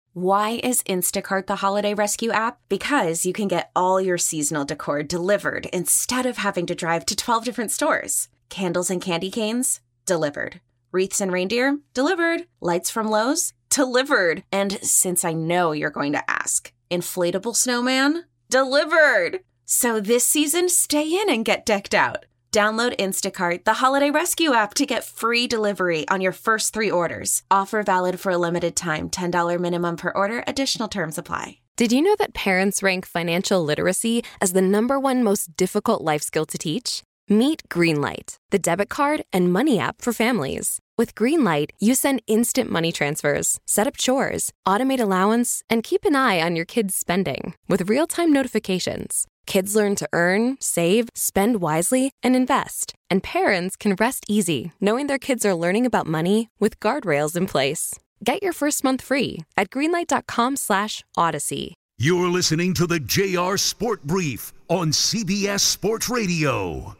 Why is Instacart the holiday rescue app? Because you can get all your seasonal decor delivered instead of having to drive to 12 different stores. Candles and candy canes? Delivered. Wreaths and reindeer? Delivered. Lights from Lowe's? Delivered. And since I know you're going to ask, inflatable snowman? Delivered. So this season, stay in and get decked out. Download Instacart, the holiday rescue app, to get free delivery on your first 3 orders. Offer valid for a limited time. $10 minimum per order. Additional terms apply. Did you know that parents rank financial literacy as the #1 most difficult life skill to teach? Meet Greenlight, the debit card and money app for families. With Greenlight, you send instant money transfers, set up chores, automate allowance, and keep an eye on your kids' spending with real-time notifications. Kids learn to earn, save, spend wisely, and invest. And parents can rest easy knowing their kids are learning about money with guardrails in place. Get your first month free at greenlight.com/Odyssey. You're listening to the JR Sport Brief on CBS Sports Radio.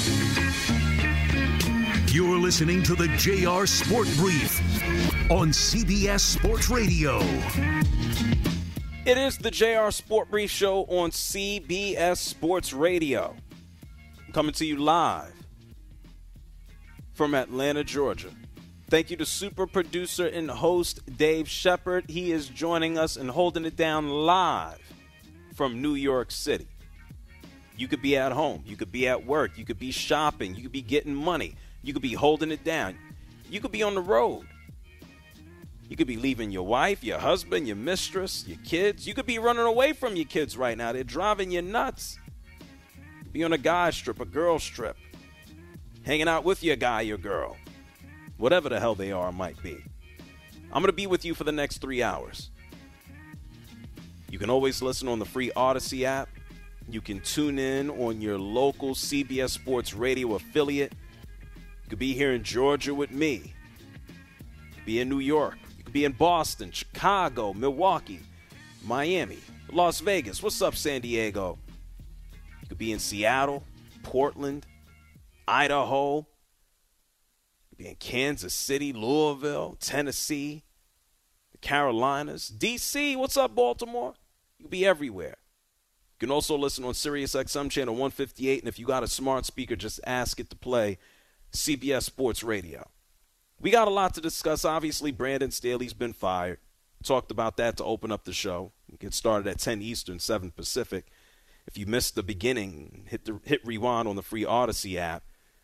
You're listening to the JR Sport Brief on CBS Sports Radio. It is the JR Sport Brief Show on CBS Sports Radio. I'm coming to you live from Atlanta, Georgia. Thank you to super producer and host Dave Shepard. He is joining us and holding it down live from New York City. You could be at home. You could be at work. You could be shopping. You could be getting money. You could be holding it down. You could be on the road. You could be leaving your wife, your husband, your mistress, your kids. You could be running away from your kids right now. They're driving you nuts. Be on a guy's trip, a girl's trip. Hanging out with your guy, your girl. Whatever the hell they are might be. I'm going to be with you for the next 3 hours. You can always listen on the free Odyssey app. You can tune in on your local CBS Sports Radio affiliate. You could be here in Georgia with me. Be in New York. You could be in Boston, Chicago, Milwaukee, Miami, Las Vegas. What's up, San Diego? You could be in Seattle, Portland, Idaho. You could be in Kansas City, Louisville, Tennessee, the Carolinas, D.C. What's up, Baltimore? You could be everywhere. You can also listen on Sirius XM channel 158, and if you got a smart speaker, just ask it to play CBS Sports Radio. We got a lot to discuss. Obviously, Brandon Staley's been fired. Talked about that to open up the show. We get started at 10 Eastern, 7 Pacific. If you missed the beginning, hit rewind on the free Odyssey app.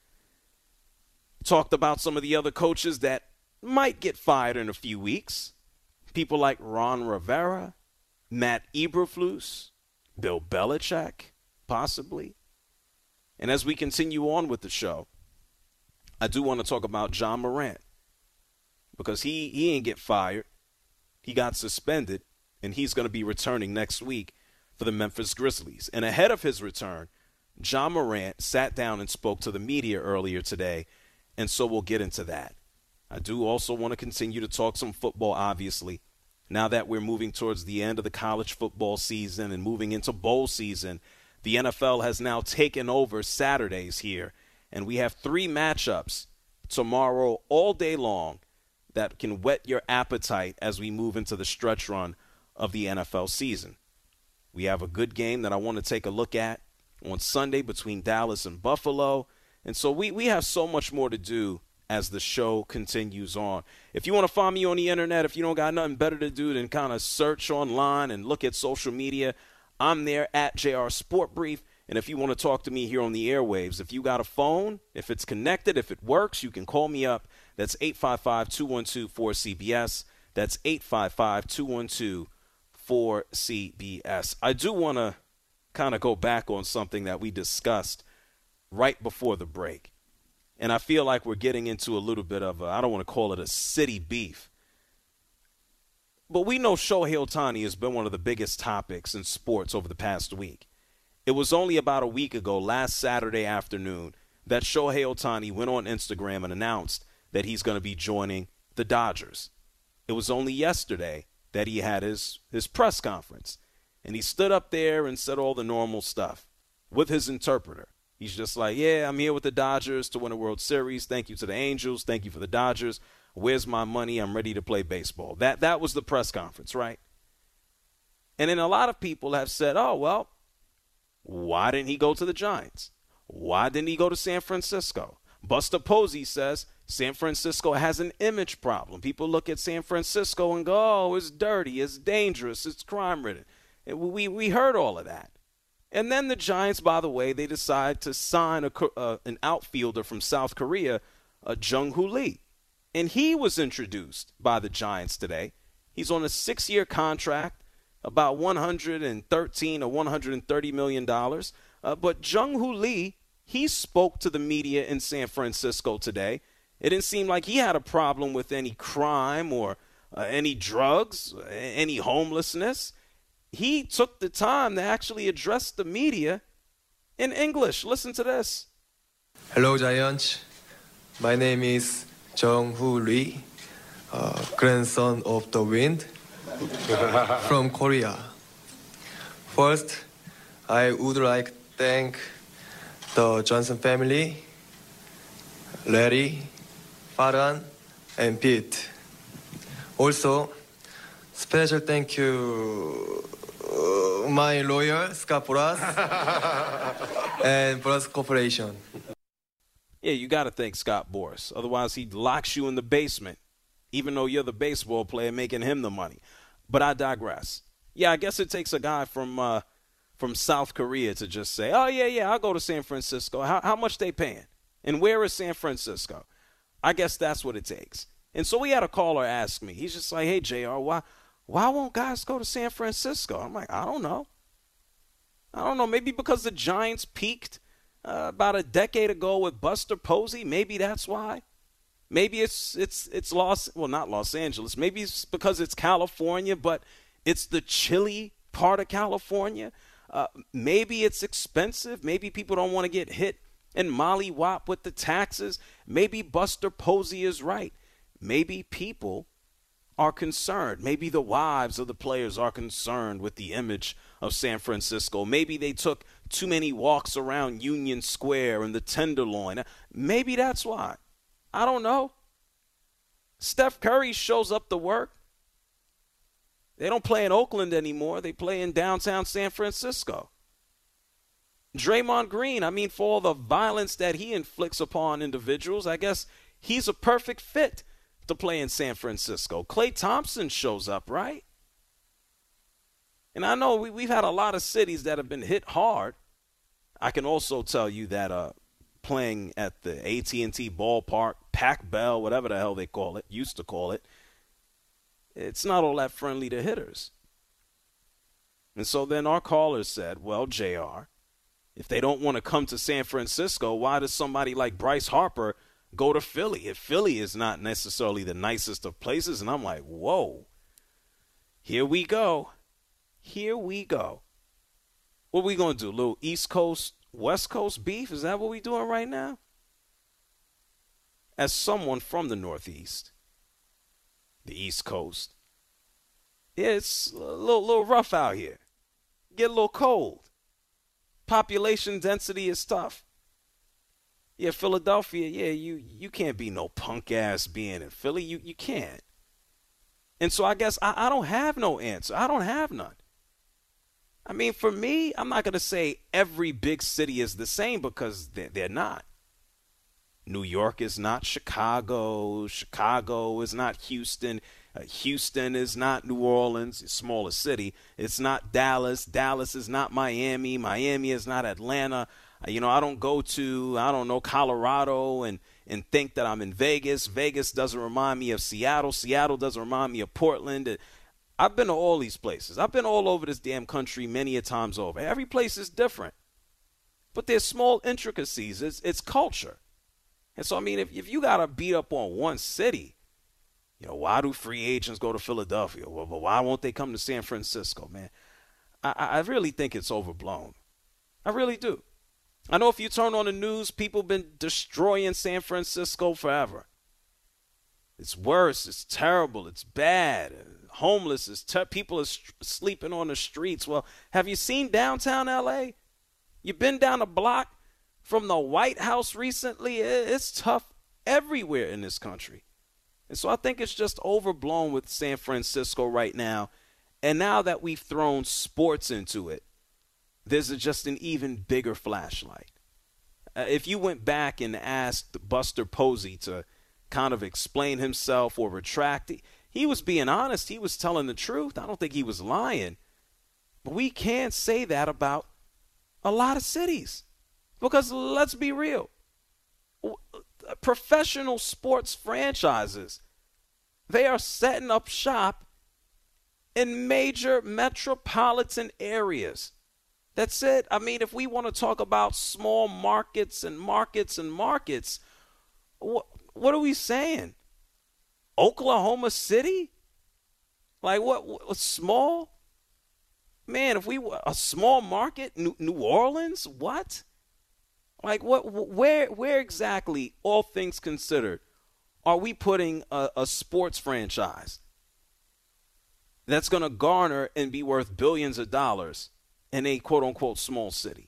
Talked about some of the other coaches that might get fired in a few weeks. People like Ron Rivera, Matt Eberflus, Bill Belichick, possibly. And as we continue on with the show, I do want to talk about John Morant because he ain't get fired. He got suspended, and he's going to be returning next week for the Memphis Grizzlies. And ahead of his return, John Morant sat down and spoke to the media earlier today, and so we'll get into that. I do also want to continue to talk some football, obviously. Now that we're moving towards the end of the college football season and moving into bowl season, the NFL has now taken over Saturdays here. And we have 3 matchups tomorrow all day long that can whet your appetite as we move into the stretch run of the NFL season. We have a good game that I want to take a look at on Sunday between Dallas and Buffalo. And so we have so much more to do as the show continues on. If you want to find me on the internet, if you don't got nothing better to do than kind of search online and look at social media, I'm there at JR Sport Brief. And if you want to talk to me here on the airwaves, if you got a phone, if it's connected, if it works, you can call me up. That's 855-212-4CBS. That's 855-212-4CBS. I do want to kind of go back on something that we discussed right before the break. And I feel like we're getting into a little bit of I don't want to call it a city beef. But we know Shohei Ohtani has been one of the biggest topics in sports over the past week. It was only about a week ago, last Saturday afternoon, that Shohei Ohtani went on Instagram and announced that he's going to be joining the Dodgers. It was only yesterday that he had his press conference. And he stood up there and said all the normal stuff with his interpreter. He's just like, yeah, I'm here with the Dodgers to win a World Series. Thank you to the Angels. Thank you for the Dodgers. Where's my money? I'm ready to play baseball. That was the press conference, right? And then a lot of people have said, oh, well, why didn't he go to the Giants? Why didn't he go to San Francisco? Buster Posey says San Francisco has an image problem. People look at San Francisco and go, oh, it's dirty, it's dangerous, it's crime-ridden. We heard all of that. And then the Giants, by the way, they decide to sign an outfielder from South Korea, Jung-Hoo Lee. And he was introduced by the Giants today. He's on a 6-year contract, about $113 or $130 million. But Jung-Hoo Lee, he spoke to the media in San Francisco today. It didn't seem like he had a problem with any crime or any drugs, any homelessness. He took the time to actually address the media in English. Listen to this. Hello, Giants. My name is Jung-Hoo Lee, grandson of the wind, from Korea. First, I would like to thank the Johnson family, Larry, Farhan, and Pete. Also, special thank you my lawyer, Scott Boras, and Boras Corporation. Yeah, you got to thank Scott Boras. Otherwise, he locks you in the basement, even though you're the baseball player making him the money. But I digress. Yeah, I guess it takes a guy from South Korea to just say, oh, yeah, I'll go to San Francisco. How much they paying? And where is San Francisco? I guess that's what it takes. And so we had a caller ask me. He's just like, hey, JR, why won't guys go to San Francisco? I'm like, I don't know. Maybe because the Giants peaked about a decade ago with Buster Posey. Maybe that's why. Maybe it's not Los Angeles. Maybe it's because it's California, but it's the chilly part of California. Maybe it's expensive. Maybe people don't want to get hit and mollywop with the taxes. Maybe Buster Posey is right. Maybe people are concerned. Maybe the wives of the players are concerned with the image of San Francisco. Maybe they took too many walks around Union Square and the Tenderloin. Maybe that's why. I don't know. Steph Curry shows up to work. They don't play in Oakland anymore. They play in downtown San Francisco. Draymond Green, for all the violence that he inflicts upon individuals, I guess he's a perfect fit to play in San Francisco. Klay Thompson shows up, right? And I know we've had a lot of cities that have been hit hard. I can also tell you that playing at the AT&T ballpark, Pac Bell, whatever the hell they used to call it, it's not all that friendly to hitters. And so then our caller said, well, JR, if they don't want to come to San Francisco, why does somebody like Bryce Harper go to Philly? If Philly is not necessarily the nicest of places. And I'm like, whoa, here we go. What are we going to do? A little East Coast, West Coast beef? Is that what we're doing right now? As someone from the Northeast, the East Coast, yeah, it's a little rough out here. Get a little cold. Population density is tough. Yeah, Philadelphia, yeah, you can't be no punk ass being in Philly. You can't. And so I guess I don't have no answer. I don't have none. For me, I'm not going to say every big city is the same because they're not. New York is not Chicago. Chicago is not Houston. Houston is not New Orleans, a smaller city. It's not Dallas. Dallas is not Miami. Miami is not Atlanta. I don't go to, Colorado and think that I'm in Vegas. Vegas doesn't remind me of Seattle. Seattle doesn't remind me of Portland. I've been to all these places. I've been all over this damn country many a times over. Every place is different. But there's small intricacies. It's culture. And so, if you got to beat up on one city, why do free agents go to Philadelphia? Well, why won't they come to San Francisco, man? I really think it's overblown. I really do. I know if you turn on the news, people have been destroying San Francisco forever. It's worse. It's terrible. It's bad. Homeless. People are sleeping on the streets. Well, have you seen downtown L.A.? You been down a block from the White House recently? It's tough everywhere in this country. And so I think it's just overblown with San Francisco right now. And now that we've thrown sports into it, there's just an even bigger flashlight. If you went back and asked Buster Posey to kind of explain himself or retract, he was being honest. He was telling the truth. I don't think he was lying. But we can't say that about a lot of cities. Because let's be real. Professional sports franchises, they are setting up shop in major metropolitan areas. That's it. I mean, if we want to talk about small markets and markets and markets, what are we saying? Oklahoma City? Like what small? Man, if we a small market, New Orleans, what? Like where exactly, all things considered, are we putting a sports franchise that's going to garner and be worth billions of dollars in a quote-unquote small city?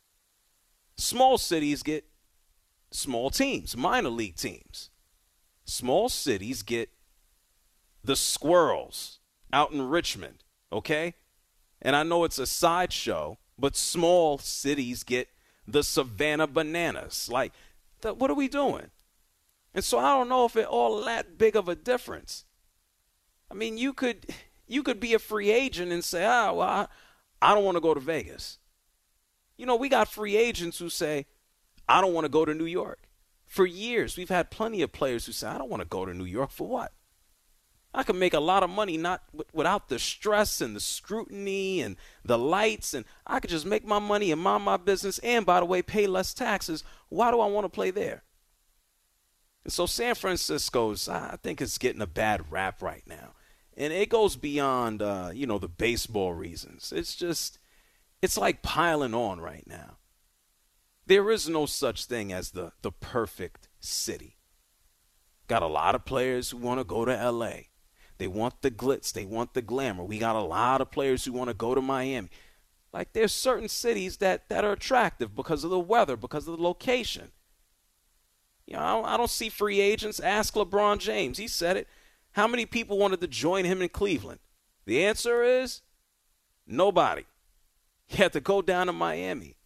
Small cities get small teams, minor league teams. Small cities get the Squirrels out in Richmond, okay? And I know it's a sideshow, but small cities get the Savannah Bananas. Like, what are we doing? And so I don't know if it all that big of a difference. I mean, you could be a free agent and say, I don't want to go to Vegas. You know, we got free agents who say, I don't want to go to New York. For years, we've had plenty of players who say, I don't want to go to New York. For what? I can make a lot of money without the stress and the scrutiny and the lights, and I could just make my money and mind my business and, by the way, pay less taxes. Why do I want to play there? And so San Francisco's, I think it's getting a bad rap right now. And it goes beyond, the baseball reasons. It's like piling on right now. There is no such thing as the perfect city. Got a lot of players who want to go to L.A. They want the glitz. They want the glamour. We got a lot of players who want to go to Miami. Like, there's certain cities that are attractive because of the weather, because of the location. You know, I don't see free agents. Ask LeBron James. He said it. How many people wanted to join him in Cleveland? The answer is nobody. He had to go down to Miami.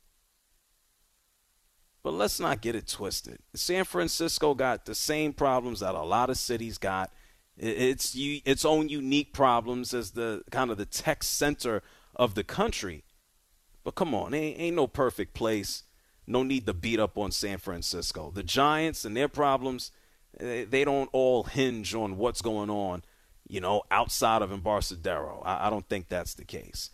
But let's not get it twisted. San Francisco got the same problems that a lot of cities got. Its own unique problems as the kind of the tech center of the country. But come on, ain't no perfect place. No need to beat up on San Francisco. The Giants and their problems, they don't all hinge on what's going on, outside of Embarcadero. I don't think that's the case.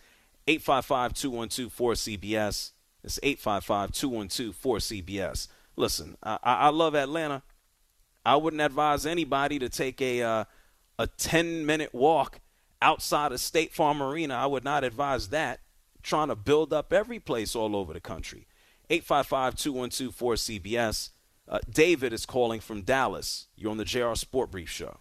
855-212-4CBS. It's 855-212-4CBS. Listen, I love Atlanta. I wouldn't advise anybody to take a 10-minute walk outside of State Farm Arena. I would not advise that. Trying to build up every place all over the country. 855-212-4CBS. David is calling from Dallas. You're on the JR Sport Brief Show.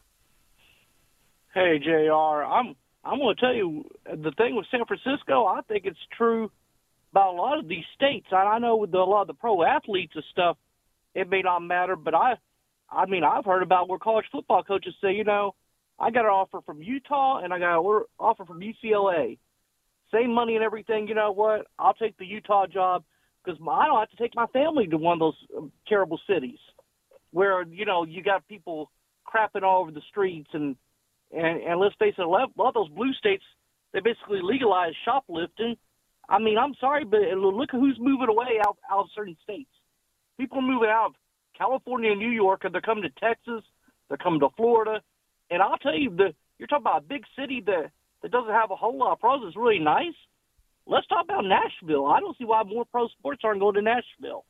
Hey, JR. I'm going to tell you, the thing with San Francisco, I think it's true about a lot of these states. I know with a lot of the pro athletes and stuff, it may not matter, but I've heard about where college football coaches say, I got an offer from Utah and I got an offer from UCLA. Same money and everything. You know what? I'll take the Utah job because I don't have to take my family to one of those terrible cities where, you got people crapping all over the streets. And let's face it, a lot of those blue states, they basically legalize shoplifting. I mean, I'm sorry, but look at who's moving away out of certain states. People are moving out of California and New York, and they're coming to Texas. They're coming to Florida. And I'll tell you, you're talking about a big city that doesn't have a whole lot of pros. It's really nice. Let's talk about Nashville. I don't see why more pro sports aren't going to Nashville.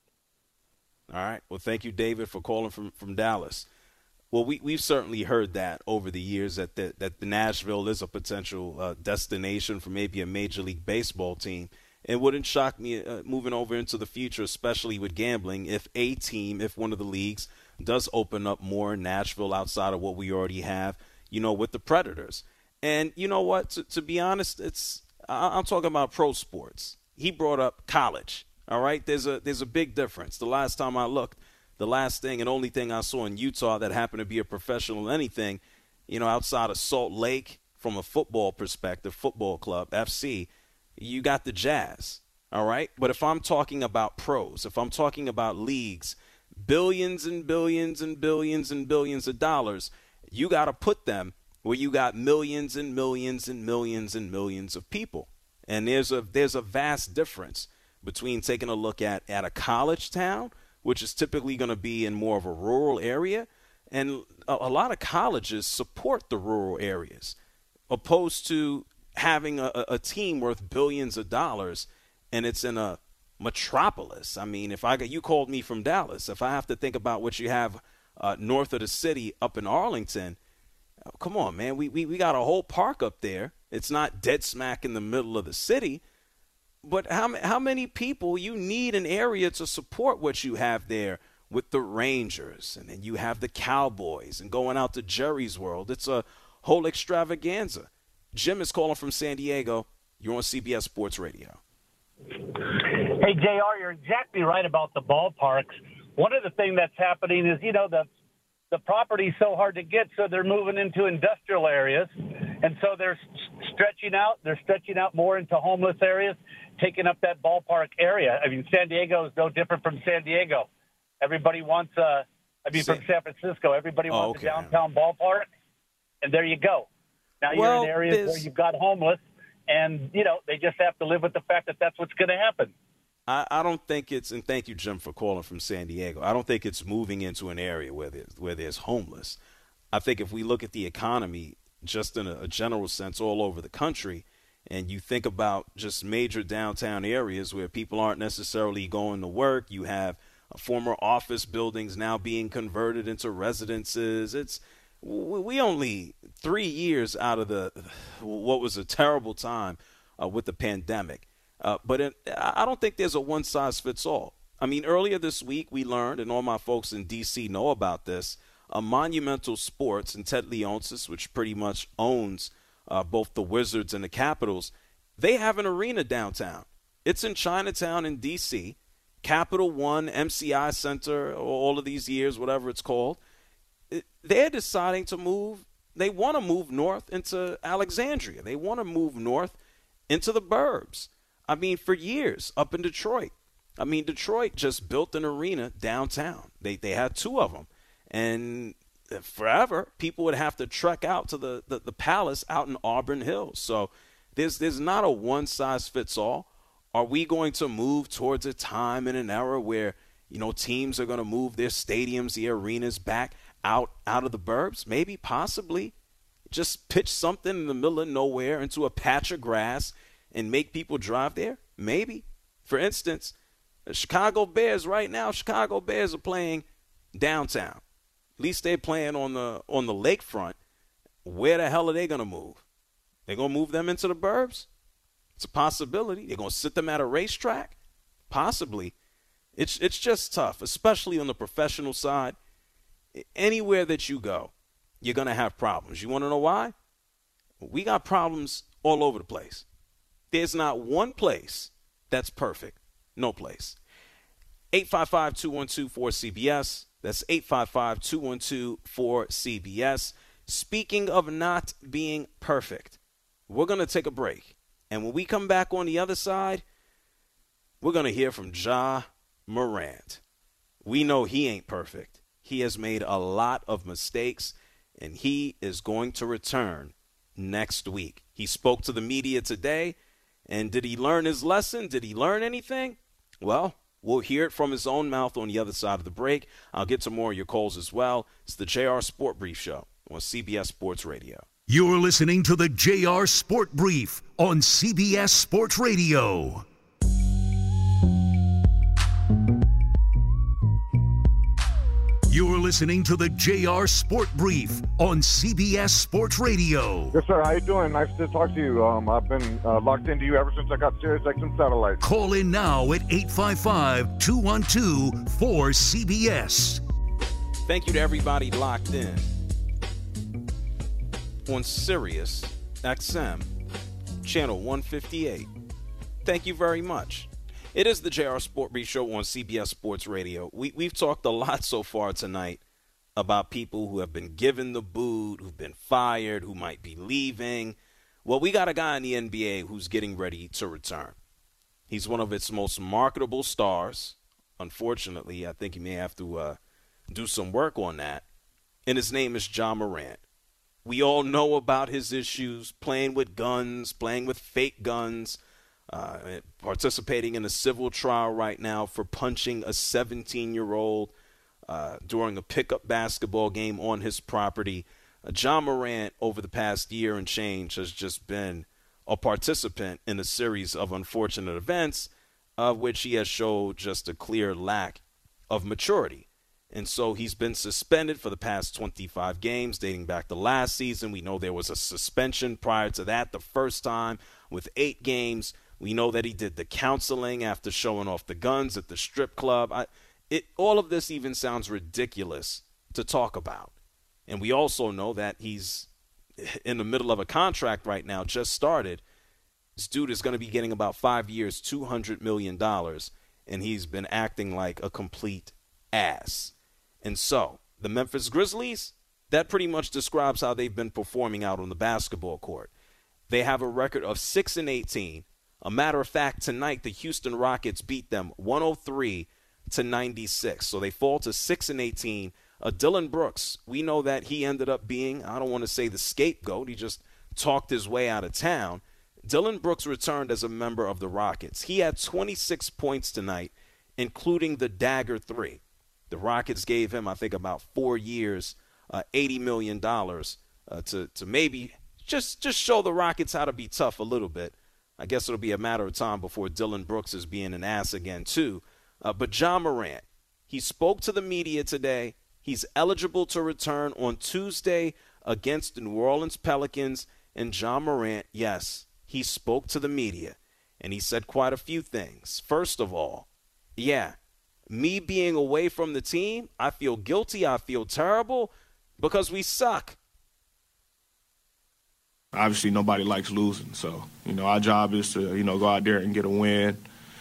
All right. Well, thank you, David, for calling from Dallas. Well, we've certainly heard that over the years that the Nashville is a potential destination for maybe a Major League Baseball team. It wouldn't shock me moving over into the future, especially with gambling, if one of the leagues does open up more in Nashville outside of what we already have, with the Predators. And you know what? To be honest, I'm talking about pro sports. He brought up college. All right, there's a big difference. The last time I looked, the last thing and only thing I saw in Utah that happened to be a professional anything, outside of Salt Lake from a football perspective, football club, FC, you got the Jazz, all right? But if I'm talking about pros, if I'm talking about leagues, billions and billions and billions and billions of dollars, you got to put them where you got millions and millions and millions and millions of people. And there's a vast difference between taking a look at a college town, which is typically going to be in more of a rural area, and a lot of colleges support the rural areas, opposed to having a team worth billions of dollars, and it's in a metropolis. I mean, you called me from Dallas. If I have to think about what you have north of the city up in Arlington, come on, man. We got a whole park up there. It's not dead smack in the middle of the city. But how many people you need an area to support what you have there with the Rangers, and then you have the Cowboys, and going out to Jerry's World. It's a whole extravaganza. Jim is calling from San Diego. You're on CBS Sports Radio. Hey, JR, you're exactly right about the ballparks. One of the things that's happening is, the property's so hard to get, so they're moving into industrial areas. And so they're stretching out more into homeless areas, taking up that ballpark area. I mean, San Diego is no different from San Diego. Everybody wants, from San Francisco, everybody wants a downtown ballpark. And there you go. Now you're in areas where you've got homeless, and, they just have to live with the fact that that's what's going to happen. I don't think it's, and thank you, Jim, for calling from San Diego. I don't think it's moving into an area where there's homeless. I think if we look at the economy just in a general sense all over the country, and you think about just major downtown areas where people aren't necessarily going to work, you have former office buildings now being converted into residences. We only 3 years out of what was a terrible time with the pandemic. But I don't think there's a one-size-fits-all. I mean, earlier this week we learned, and all my folks in D.C. know about this, Monumental Sports and Ted Leonsis, which pretty much owns both the Wizards and the Capitals, they have an arena downtown. It's in Chinatown in D.C., Capital One, MCI Center, all of these years, whatever it's called. They're deciding to move. They want to move north into Alexandria. They want to move north into the burbs. I mean, for years, up in Detroit. I mean, Detroit just built an arena downtown. They had two of them. And forever, people would have to trek out to the Palace out in Auburn Hills. So there's not a one-size-fits-all. Are we going to move towards a time and an era where, teams are going to move their stadiums, the arenas back out of the burbs? Maybe, possibly. Just pitch something in the middle of nowhere into a patch of grass and make people drive there? Maybe. For instance, the Chicago Bears right now, Chicago Bears are playing downtown. At least they're playing on the lakefront. Where the hell are they going to move? They're going to move them into the burbs? It's a possibility. They're going to sit them at a racetrack? Possibly. It's just tough, especially on the professional side. Anywhere that you go, you're going to have problems. You want to know why? We got problems all over the place. There's not one place that's perfect. No place. 855-212-4CBS. That's 855-212-4CBS. Speaking of not being perfect, we're going to take a break. And when we come back on the other side, we're going to hear from Ja Morant. We know he ain't perfect. He has made a lot of mistakes, and he is going to return next week. He spoke to the media today, and did he learn his lesson? Did he learn anything? Well, we'll hear it from his own mouth on the other side of the break. I'll get to more of your calls as well. It's the JR Sport Brief Show on CBS Sports Radio. You're listening to the JR Sport Brief on CBS Sports Radio. You're listening to the JR Sport Brief on CBS Sports Radio. Yes, sir. How you doing? Nice to talk to you. I've been locked into you ever since I got SiriusXM satellite. Call in now at 855-212-4CBS. Thank you to everybody locked in on Sirius XM, channel 158. Thank you very much. It is the JR Sport Brief Show on CBS Sports Radio. We've talked a lot so far tonight about people who have been given the boot, who've been fired, who might be leaving. Well, we got a guy in the NBA who's getting ready to return. He's one of its most marketable stars. Unfortunately, I think he may have to do some work on that. And his name is Ja Morant. We all know about his issues, playing with guns, playing with fake guns, participating in a civil trial right now for punching a 17-year-old during a pickup basketball game on his property. Ja Morant, over the past year and change, has just been a participant in a series of unfortunate events of which he has showed just a clear lack of maturity. And so he's been suspended for the past 25 games dating back to last season. We know there was a suspension prior to that the first time with 8 games. We know that he did the counseling after showing off the guns at the strip club. All of this even sounds ridiculous to talk about. And we also know that he's in the middle of a contract right now, just started. This dude is going to be getting about 5 years, $200 million, and he's been acting like a complete ass. And so the Memphis Grizzlies, that pretty much describes how they've been performing out on the basketball court. They have a record of 6-18. A matter of fact, tonight the Houston Rockets beat them 103-96. So they fall to 6-18. Dillon Brooks, we know that he ended up being, I don't want to say the scapegoat. He just talked his way out of town. Dillon Brooks returned as a member of the Rockets. He had 26 points tonight, including the dagger 3. The Rockets gave him, I think, about 4 years, $80 million to maybe just show the Rockets how to be tough a little bit. I guess it'll be a matter of time before Dillon Brooks is being an ass again, too. But Ja Morant, he spoke to the media today. He's eligible to return on Tuesday against the New Orleans Pelicans. And Ja Morant, yes, he spoke to the media, and he said quite a few things. First of all, yeah, me being away from the team, I feel guilty, I feel terrible, because we suck. Obviously, nobody likes losing. So, our job is to, go out there and get a win.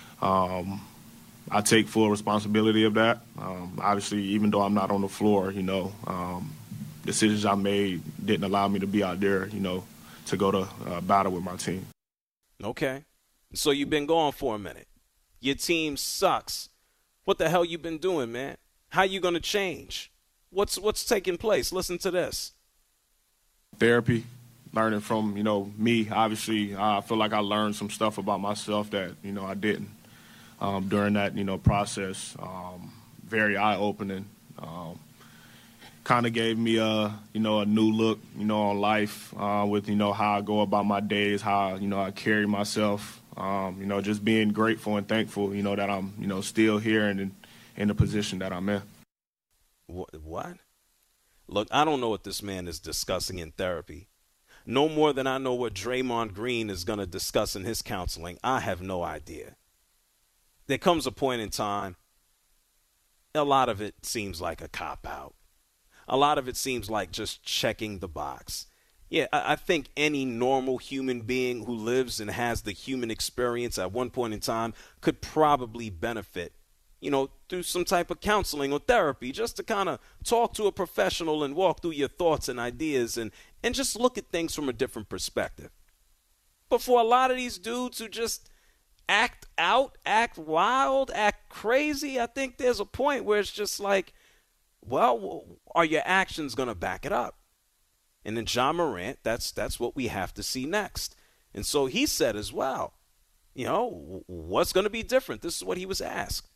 I take full responsibility of that. Obviously, even though I'm not on the floor, decisions I made didn't allow me to be out there, to go to battle with my team. Okay. So you've been gone for a minute. Your team sucks. What the hell you been doing, man? How you going to change? What's taking place? Listen to this. Therapy. Learning from, me. Obviously, I feel like I learned some stuff about myself that, I didn't during that, process. Very eye-opening. Kind of gave me a new look, on life with, how I go about my days, how, I carry myself, just being grateful and thankful, that I'm, still here and in the position that I'm in. What? Look, I don't know what this man is discussing in therapy. No more than I know what Draymond Green is going to discuss in his counseling. I have no idea. There comes a point in time, a lot of it seems like a cop-out. A lot of it seems like just checking the box. Yeah, I think any normal human being who lives and has the human experience at one point in time could probably benefit, through some type of counseling or therapy, just to kind of talk to a professional and walk through your thoughts and ideas and just look at things from a different perspective. But for a lot of these dudes who just act out, act wild, act crazy, I think there's a point where it's just like, well, are your actions going to back it up? And then Ja Morant, that's what we have to see next. And so he said as well, what's going to be different? This is what he was asked.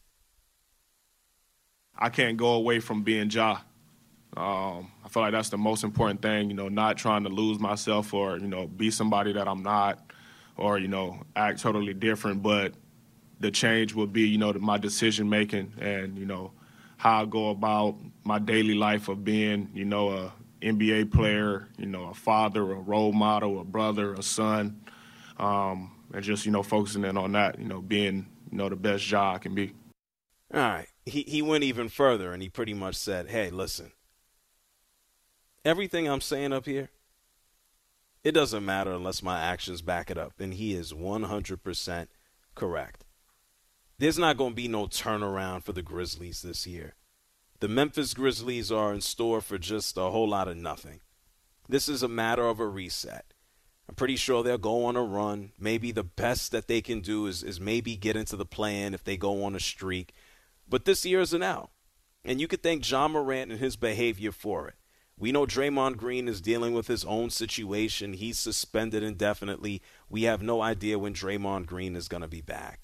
I can't go away from being Ja. I feel like that's the most important thing, not trying to lose myself or, be somebody that I'm not or, act totally different. But the change will be, my decision-making and, how I go about my daily life of being, a NBA player, a father, a role model, a brother, a son, and just, focusing in on that, being, the best Ja I can be. All right. He went even further, and he pretty much said, hey, listen, everything I'm saying up here, it doesn't matter unless my actions back it up. And he is 100% correct. there's not going to be no turnaround for the Grizzlies this year. The Memphis Grizzlies are in store for just a whole lot of nothing. This is a matter of a reset. I'm pretty sure they'll go on a run. Maybe the best that they can do is maybe get into the play-in if they go on a streak. But this year is an L. And you could thank John Morant and his behavior for it. We know Draymond Green is dealing with his own situation. He's suspended indefinitely. We have no idea when Draymond Green is going to be back.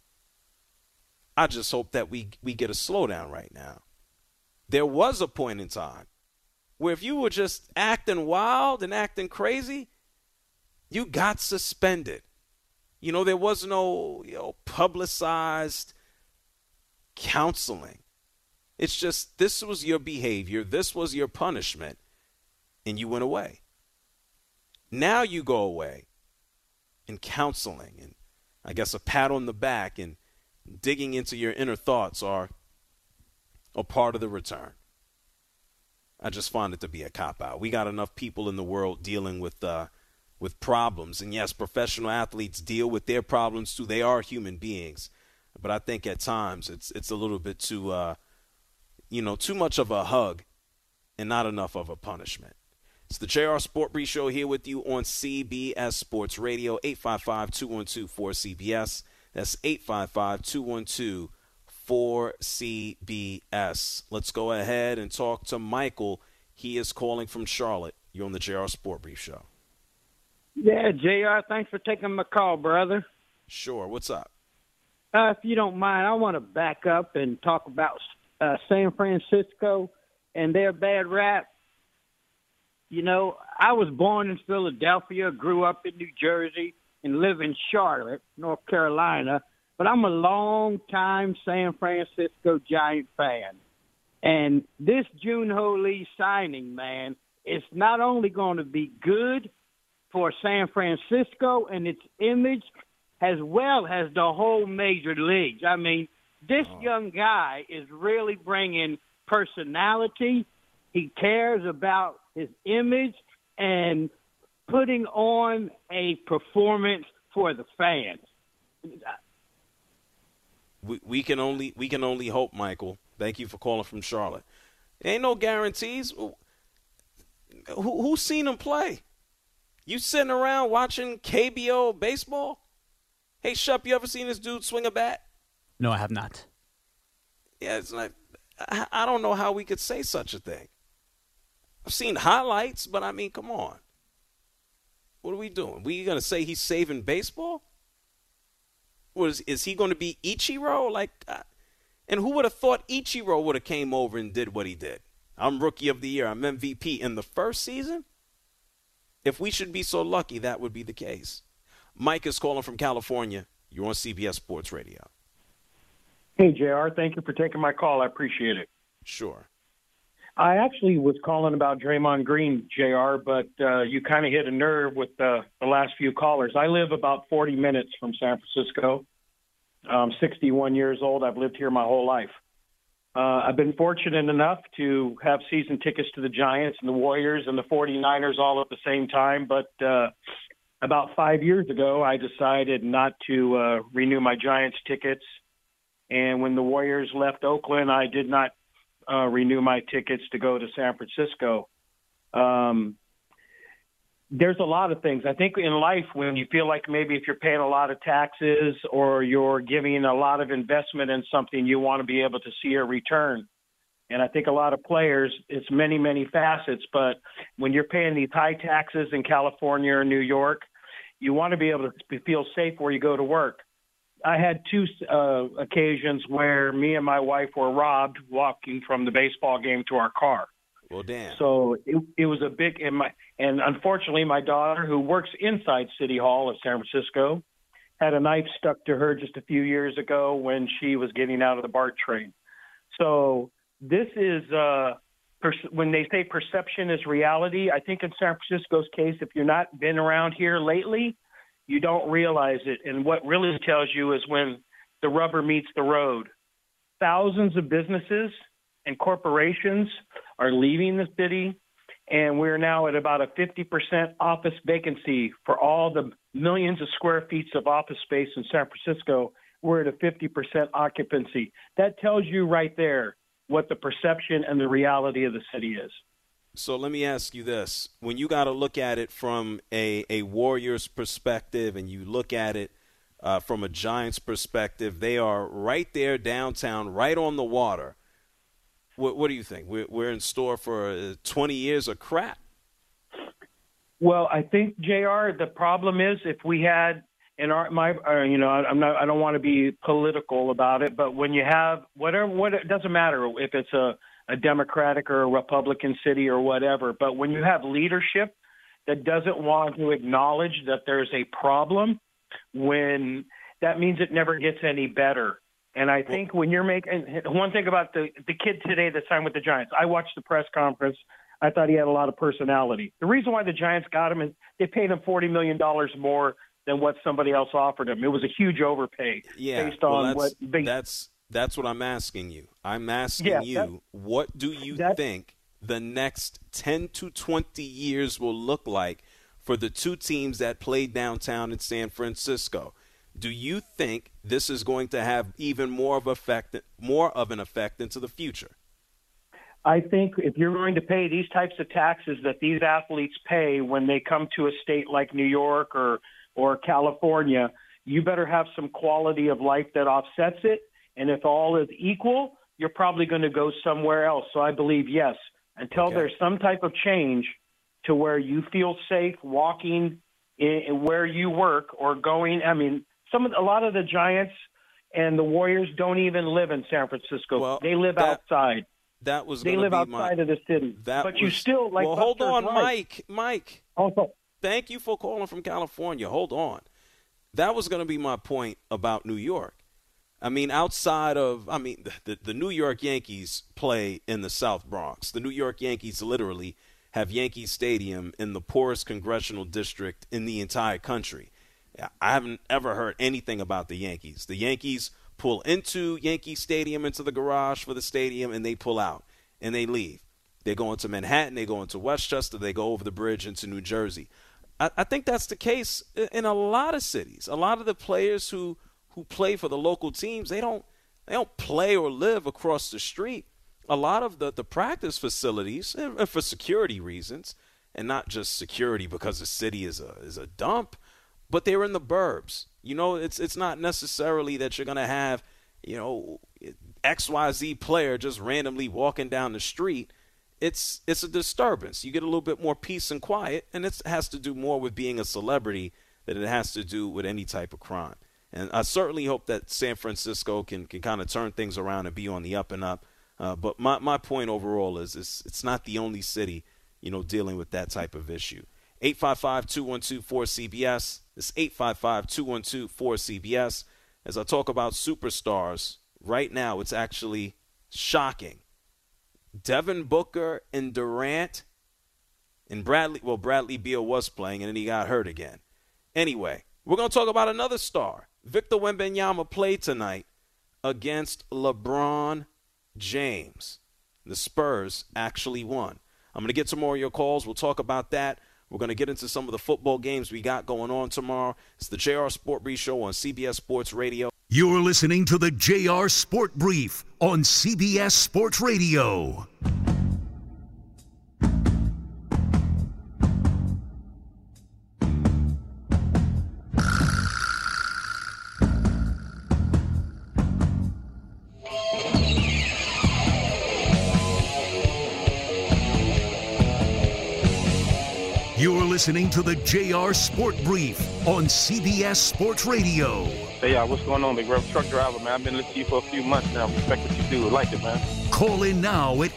I just hope that we get a slowdown right now. There was a point in time where if you were just acting wild and acting crazy, you got suspended. You know, there was no publicized counseling. It's just this was your behavior, this was your punishment, and you went away. Now you go away in counseling and I guess a pat on the back and digging into your inner thoughts are a part of the return. I just find it to be a cop-out. We got enough people in the world dealing with problems. And, yes, professional athletes deal with their problems, too. They are human beings. But I think at times it's a little bit too much of a hug and not enough of a punishment. It's the JR Sport Brief Show here with you on CBS Sports Radio, 855-212-4CBS. That's 855-212-4CBS. Let's go ahead and talk to Michael. He is calling from Charlotte. You're on the JR Sport Brief Show. Yeah, JR, thanks for taking my call, brother. Sure. What's up? If you don't mind, I want to back up and talk about San Francisco and their bad rap. You know, I was born in Philadelphia, grew up in New Jersey, and live in Charlotte, North Carolina. But I'm a long-time San Francisco Giant fan. And this Junho Lee signing, man, it's not only going to be good for San Francisco and its image, as well as the whole major leagues. I mean, this young guy is really bringing personality. He cares about his image and putting on a performance for the fans. We can only hope, Michael. Thank you for calling from Charlotte. Ain't no guarantees. Who's seen him play? You sitting around watching KBO baseball? Hey, Shep, you ever seen this dude swing a bat? No, I have not. Yeah, it's like I don't know how we could say such a thing. I've seen highlights, but I mean, come on. What are we doing? We going to say he's saving baseball? Is he going to be Ichiro? And who would have thought Ichiro would have came over and did what he did? I'm Rookie of the Year. I'm MVP in the first season. If we should be so lucky, that would be the case. Mike is calling from California. You're on CBS Sports Radio. Hey, JR. Thank you for taking my call. I appreciate it. Sure. I actually was calling about Draymond Green, JR, but you kind of hit a nerve with the last few callers. I live about 40 minutes from San Francisco. I'm 61 years old. I've lived here my whole life. I've been fortunate enough to have season tickets to the Giants and the Warriors and the 49ers all at the same time, but about 5 years ago, I decided not to renew my Giants tickets. And when the Warriors left Oakland, I did not renew my tickets to go to San Francisco. There's a lot of things. I think in life, when you feel like maybe if you're paying a lot of taxes or you're giving a lot of investment in something, you want to be able to see a return. And I think a lot of players, it's many, many facets. But when you're paying these high taxes in California or New York, you want to be able to feel safe where you go to work. I had two occasions where me and my wife were robbed walking from the baseball game to our car. Well, damn. So it was a big and unfortunately, my daughter, who works inside City Hall of San Francisco, had a knife stuck to her just a few years ago when she was getting out of the BART train. So this is when they say perception is reality. I think in San Francisco's case, if you're not been around here lately, you don't realize it. And what really tells you is when the rubber meets the road. Thousands of businesses and corporations are leaving the city, and we're now at about a 50% office vacancy for all the millions of square feet of office space in San Francisco. we're at a 50% occupancy. That tells you right there what the perception and the reality of the city is. So let me ask you this. When you got to look at it from a Warriors perspective and you look at it from a Giants perspective, they are right there downtown, right on the water. What do you think? We're in store for 20 years of crap. Well, I think, JR, the problem is if we had I don't want to be political about it, but when you have it doesn't matter if it's a Democratic or a Republican city or whatever, but when you have leadership that doesn't want to acknowledge that there's a problem, when that means it never gets any better. And I think when you're making one thing about the kid today that signed with the Giants, I watched the press conference. I thought he had a lot of personality. The reason why the Giants got him is they paid him $40 million more than what somebody else offered him. It was a huge overpay based on that's what I'm asking you. I'm asking you, what do you think the next 10 to 20 years will look like for the two teams that played downtown in San Francisco? Do you think this is going to have even more of an effect into the future? I think if you're going to pay these types of taxes that these athletes pay when they come to a state like New York or California, you better have some quality of life that offsets it. And if all is equal, you're probably going to go somewhere else. So I believe, yes, until there's some type of change to where you feel safe walking in where you work or going. I mean, a lot of the Giants and the Warriors don't even live in San Francisco. Well, they live outside. They live outside of the city. You still like. Well, hold on, right. Mike. Also, thank you for calling from California. Hold on. That was going to be my point about New York. I mean, the New York Yankees play in the South Bronx. The New York Yankees literally have Yankee Stadium in the poorest congressional district in the entire country. I haven't ever heard anything about the Yankees. The Yankees pull into Yankee Stadium, into the garage for the stadium, and they pull out, and they leave. They go into Manhattan, they go into Westchester, they go over the bridge into New Jersey. I think that's the case in a lot of cities. A lot of the players who play for the local teams, they don't play or live across the street. A lot of the practice facilities, and for security reasons, and not just security because the city is a dump, but they're in the burbs. You know, it's not necessarily that you're going to have, XYZ player just randomly walking down the street. It's a disturbance. You get a little bit more peace and quiet, and it has to do more with being a celebrity than it has to do with any type of crime. And I certainly hope that San Francisco can kind of turn things around and be on the up and up. But my point overall is it's not the only city, dealing with that type of issue. 855-212-4CBS. It's 855-212-4CBS. As I talk about superstars, right now it's actually shocking. Devin Booker and Durant and Bradley Beal was playing and then he got hurt again. Anyway, we're going to talk about another star. Victor Wembanyama played tonight against LeBron James. The Spurs actually won. I'm going to get to more of your calls. We'll talk about that. We're going to get into some of the football games we got going on tomorrow. It's the JR Sport Brief Show on CBS Sports Radio. You're listening to the JR Sport Brief on CBS Sports Radio. You're listening to the JR Sport Brief on CBS Sports Radio. Hey, what's going on, big truck driver, man? I've been listening to you for a few months now. Respect what you do. I like it, man. Call in now at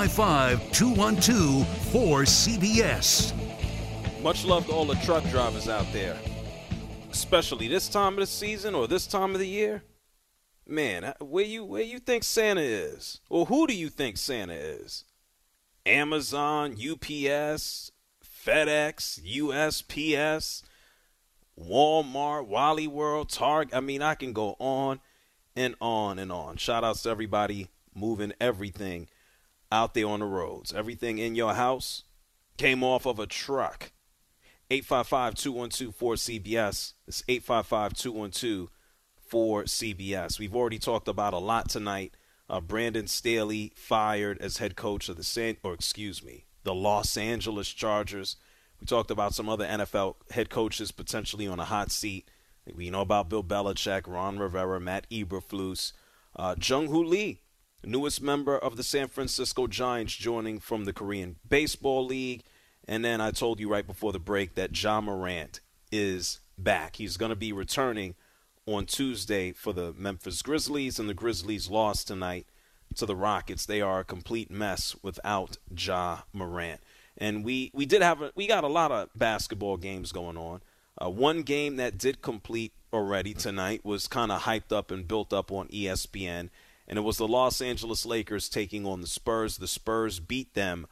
855-212-4CBS. Much love to all the truck drivers out there, especially this time of the season or this time of the year. Man, where you think Santa is? Or who do you think Santa is? Amazon, UPS, FedEx, USPS, Walmart, Wally World, Target. I mean, I can go on and on and on. Shout outs to everybody moving everything out there on the roads. Everything in your house came off of a truck. 855-212-4CBS. It's for CBS. We've already talked about a lot tonight. Brandon Staley fired as head coach of the Los Angeles Chargers. We talked about some other NFL head coaches potentially on a hot seat. We know about Bill Belichick, Ron Rivera, Matt Eberflus, Jung-Hoo Lee, newest member of the San Francisco Giants, joining from the Korean Baseball League. And then I told you right before the break that Ja Morant is back. He's going to be returning on Tuesday for the Memphis Grizzlies, and the Grizzlies lost tonight to the Rockets. They are a complete mess without Ja Morant. And we got a lot of basketball games going on. One game that did complete already tonight was kind of hyped up and built up on ESPN, and it was the Los Angeles Lakers taking on the Spurs. The Spurs beat them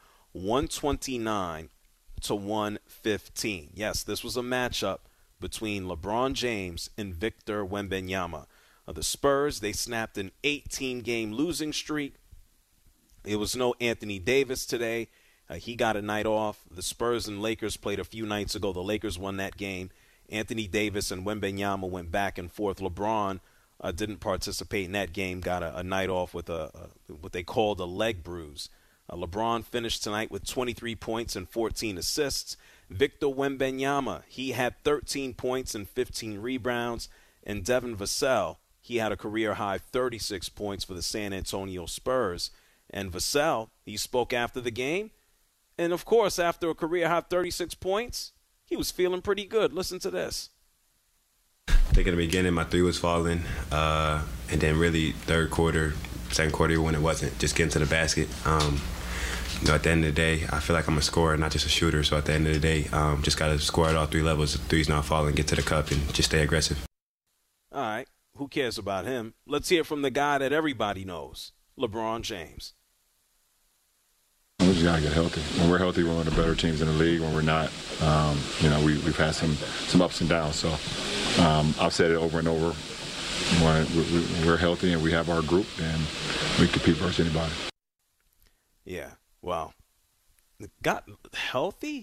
129-115. Yes, this was a matchup between LeBron James and Victor Wembanyama. The Spurs, they snapped an 18-game losing streak. It was no Anthony Davis today. He got a night off. The Spurs and Lakers played a few nights ago. The Lakers won that game. Anthony Davis and Wembanyama went back and forth. LeBron didn't participate in that game, got a night off with what they called a leg bruise. LeBron finished tonight with 23 points and 14 assists. Victor Wembanyama, he had 13 points and 15 rebounds. And Devin Vassell, he had a career-high 36 points for the San Antonio Spurs. And Vassell, he spoke after the game. And, of course, after a career-high 36 points, he was feeling pretty good. Listen to this. I think in the beginning my three was falling. And then really third quarter, second quarter when it wasn't, just getting to the basket. At the end of the day, I feel like I'm a scorer, not just a shooter. So at the end of the day, just got to score at all three levels. If three's not falling, get to the cup and just stay aggressive. All right. Who cares about him? Let's hear from the guy that everybody knows, LeBron James. We just got to get healthy. When we're healthy, we're one of the better teams in the league. When we're not, we've had some ups and downs. So I've said it over and over. When we're healthy and we have our group, and we compete versus anybody. Yeah. Wow. Got healthy?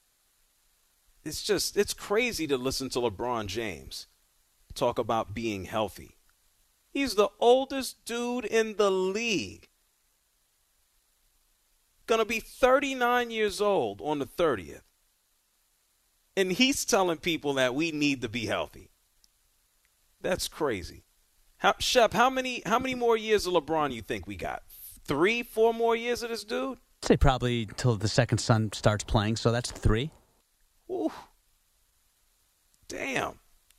It's crazy to listen to LeBron James talk about being healthy. He's the oldest dude in the league. Going to be 39 years old on the 30th. And he's telling people that we need to be healthy. That's crazy. Shep, how many more years of LeBron you think we got? 3-4 more years of this dude? I'd say probably till the second son starts playing, so that's 3. Ooh. Damn.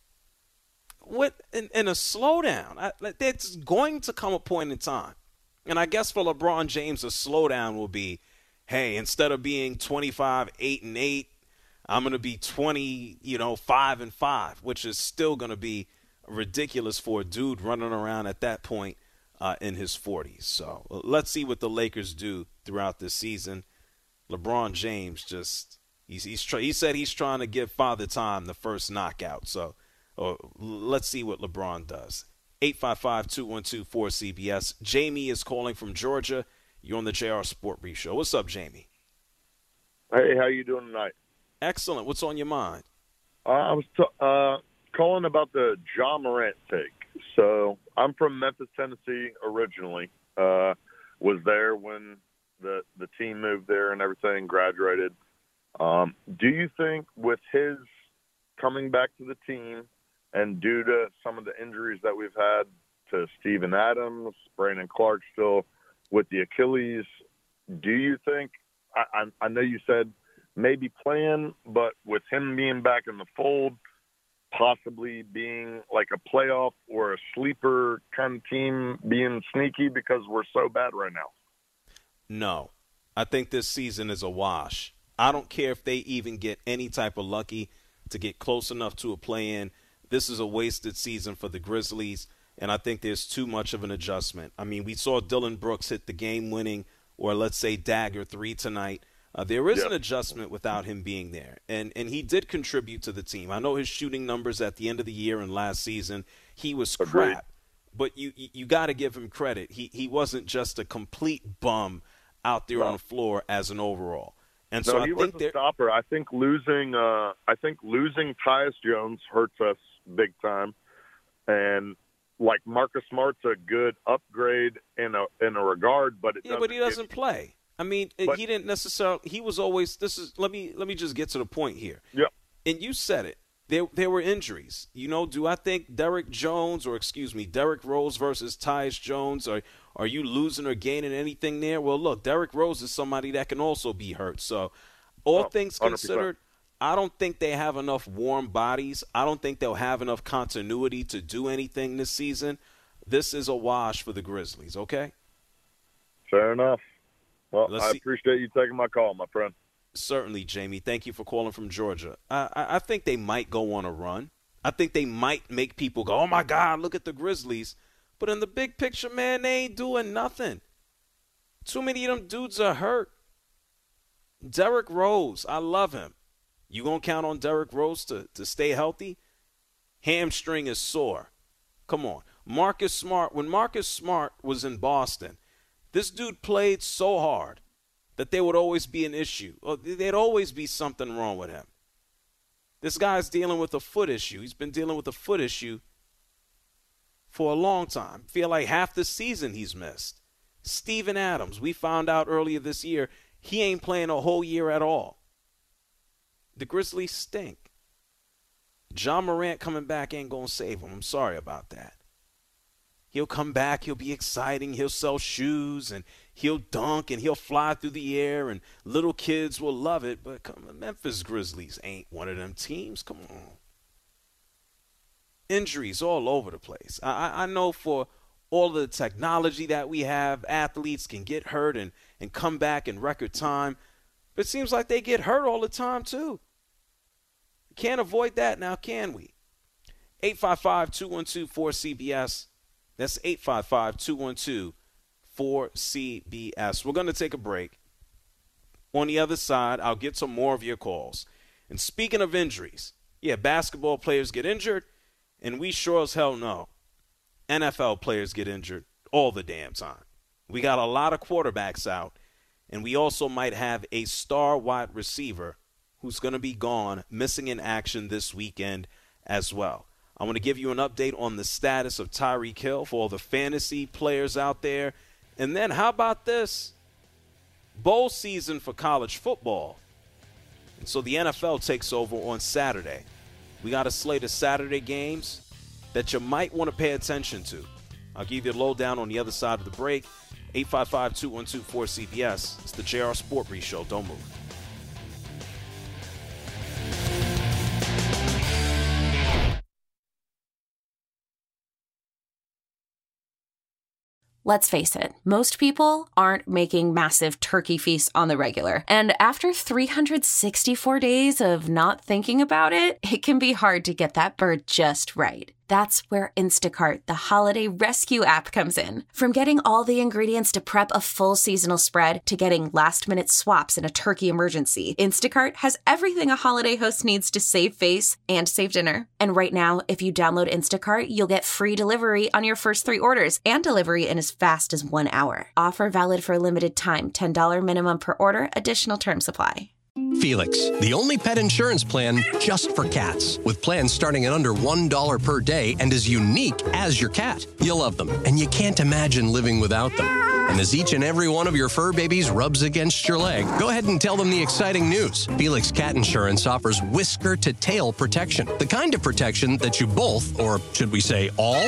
What in a slowdown? It's going to come a point in time. And I guess for LeBron James, a slowdown will be, hey, instead of being 25, 8-8, I'm going to be 20, 5-5, which is still going to be ridiculous for a dude running around at that point in his 40s. So let's see what the Lakers do throughout this season. LeBron James he said he's trying to give Father Time the first knockout. So let's see what LeBron does. 855-212-4CBS. Jamie is calling from Georgia. You're on the JR Sport Brief Show. What's up, Jamie? Hey, how you doing tonight? Excellent. What's on your mind? I was calling about the Ja Morant take. So I'm from Memphis, Tennessee originally. Was there when the team moved there and everything, graduated. Do you think with his coming back to the team and due to some of the injuries that we've had to Steven Adams, Brandon Clark still with the Achilles, do you think – I know you said maybe playing, but with him being back in the fold, possibly being like a playoff or a sleeper kind of team, being sneaky because we're so bad right now? No. I think this season is a wash. I don't care if they even get any type of lucky to get close enough to a play-in. This is a wasted season for the Grizzlies, and I think there's too much of an adjustment. I mean, we saw Dillon Brooks hit the game-winning or let's say dagger 3 tonight. There is an adjustment without him being there, and he did contribute to the team. I know his shooting numbers at the end of the year and last season, he was crap, but you got to give him credit. He wasn't just a complete bum out there on the floor as an overall. And so he was a stopper. I think losing Tyus Jones hurts us big time, and like Marcus Smart's a good upgrade in a regard, but but he doesn't play. I mean, he didn't necessarily. He was always. Let me just get to the point here. Yeah. And you said it. There were injuries. Do I think Derrick Rose versus Tyus Jones, are you losing or gaining anything there? Well, look, Derrick Rose is somebody that can also be hurt. So, all things 100%. considered, I don't think they have enough warm bodies. I don't think they'll have enough continuity to do anything this season. This is a wash for the Grizzlies, okay? Fair enough. Well, I appreciate you taking my call, my friend. Certainly, Jamie. Thank you for calling from Georgia. I think they might go on a run. I think they might make people go, oh, my God, look at the Grizzlies. But in the big picture, man, they ain't doing nothing. Too many of them dudes are hurt. Derrick Rose, I love him. You going to count on Derrick Rose to stay healthy? Hamstring is sore. Come on. Marcus Smart, when Marcus Smart was in Boston, this dude played so hard that there would always be an issue. There'd always be something wrong with him. This guy's dealing with a foot issue. He's been dealing with a foot issue for a long time. Feel like half the season he's missed. Steven Adams, we found out earlier this year, he ain't playing a whole year at all. The Grizzlies stink. Ja Morant coming back ain't going to save him. I'm sorry about that. He'll come back. He'll be exciting. He'll sell shoes, and he'll dunk, and he'll fly through the air, and little kids will love it. But come on, Memphis Grizzlies ain't one of them teams. Come on. Injuries all over the place. I know for all the technology that we have, athletes can get hurt and come back in record time. But it seems like they get hurt all the time, too. Can't avoid that now, can we? 855-212-4CBS. That's 855-212-4CBS. We're going to take a break. On the other side, I'll get some more of your calls. And speaking of injuries, basketball players get injured, and we sure as hell know NFL players get injured all the damn time. We got a lot of quarterbacks out, and we also might have a star wide receiver who's going to be gone, missing in action this weekend as well. I want to give you an update on the status of Tyreek Hill for all the fantasy players out there. And then how about this? Bowl season for college football. And so the NFL takes over on Saturday. We got a slate of Saturday games that you might want to pay attention to. I'll give you a lowdown on the other side of the break. 855-212-4CBS. It's the JR Sport Brief Show. Don't move. Let's face it, most people aren't making massive turkey feasts on the regular. And after 364 days of not thinking about it, it can be hard to get that bird just right. That's where Instacart, the holiday rescue app, comes in. From getting all the ingredients to prep a full seasonal spread to getting last-minute swaps in a turkey emergency, Instacart has everything a holiday host needs to save face and save dinner. And right now, if you download Instacart, you'll get free delivery on your first 3 orders and delivery in as fast as 1 hour. Offer valid for a limited time. $10 minimum per order. Additional terms apply. Felix, the only pet insurance plan just for cats, with plans starting at under $1 per day and as unique as your cat. You'll love them, and you can't imagine living without them. And as each and every one of your fur babies rubs against your leg, go ahead and tell them the exciting news. Felix Cat Insurance offers whisker-to-tail protection, the kind of protection that you both, or should we say all,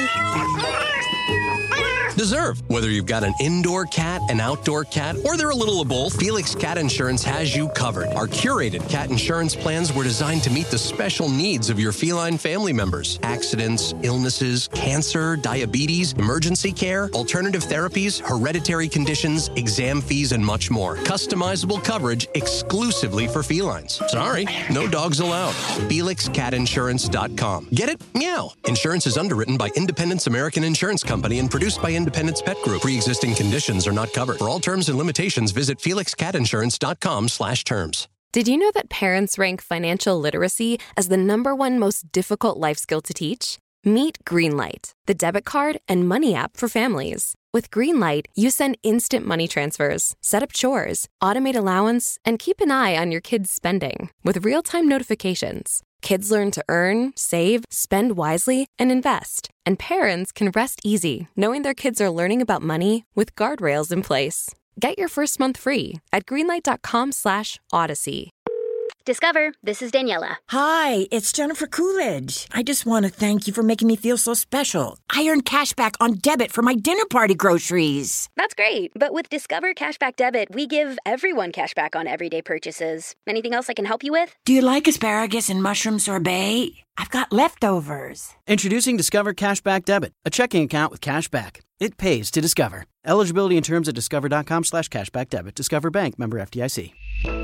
deserve. Whether you've got an indoor cat, an outdoor cat, or they're a little of both, Felix Cat Insurance has you covered. Our curated cat insurance plans were designed to meet the special needs of your feline family members. Accidents, illnesses, cancer, diabetes, emergency care, alternative therapies, hereditary conditions, exam fees, and much more. Customizable coverage exclusively for felines. Sorry, no dogs allowed. FelixCatInsurance.com. Get it? Meow. Insurance is underwritten by Independence American Insurance Company and produced by Independence Pet Group. Pre-existing conditions are not covered. For all terms and limitations, visit FelixCatInsurance.com/terms. Did you know that parents rank financial literacy as the #1 most difficult life skill to teach? Meet Greenlight, the debit card and money app for families. With Greenlight, you send instant money transfers, set up chores, automate allowance, and keep an eye on your kids' spending with real-time notifications. Kids learn to earn, save, spend wisely, and invest. And parents can rest easy knowing their kids are learning about money with guardrails in place. Get your first month free at greenlight.com/Odyssey. Discover, this is Daniela. Hi, it's Jennifer Coolidge. I just want to thank you for making me feel so special. I earned cash back on debit for my dinner party groceries. That's great, but with Discover Cashback Debit, we give everyone cash back on everyday purchases. Anything else I can help you with? Do you like asparagus and mushroom sorbet? I've got leftovers. Introducing Discover Cashback Debit, a checking account with cash back. It pays to Discover. Eligibility and terms at discover.com/cashback debit. Discover Bank, member FDIC.